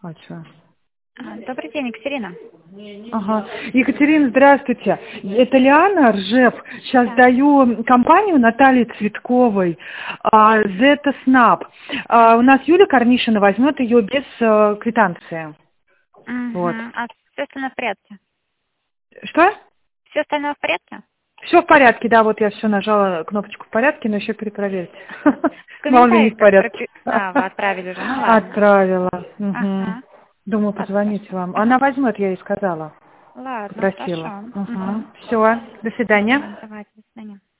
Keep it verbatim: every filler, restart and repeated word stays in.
А что? Добрый день, Екатерина. Ага. Екатерина, здравствуйте. Это Лиана Ржев. Сейчас Да. даю компанию Натальи Цветковой. а, Zeta Snap. А, у нас Юля Корнишина возьмет ее без а, квитанции. Угу. Вот. А все остальное в порядке? Что? Все остальное в порядке? Все в порядке, да, вот я все нажала кнопочку в порядке, но еще перепроверьте. В Мало ли не комментариях в как порядке. пропи... А, вы отправили уже, ну ладно. Отправила. Угу. Ага. Думаю, Ладно, позвонить хорошо. вам. Она Ага. возьмет, я ей сказала. Ладно, Попросила. хорошо. Угу. Угу. Все, до свидания. Давайте, до свидания.